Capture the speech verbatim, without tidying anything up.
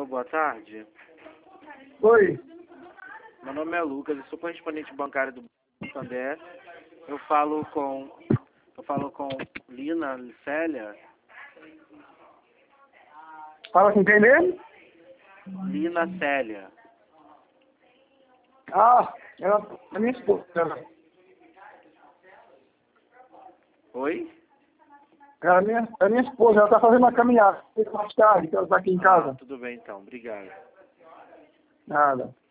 Alô, boa tarde. Oi. Meu nome é Lucas, eu sou correspondente bancário do Santander. Eu falo com... Eu falo com Lina Célia. Fala com quem mesmo? Lina Célia. Ah, ela é minha esposa. Oi? Ela é minha, é minha esposa, ela tá fazendo uma caminhada. Mais tarde, que ela tá aqui em casa. Ah, tudo bem então, obrigado. Nada.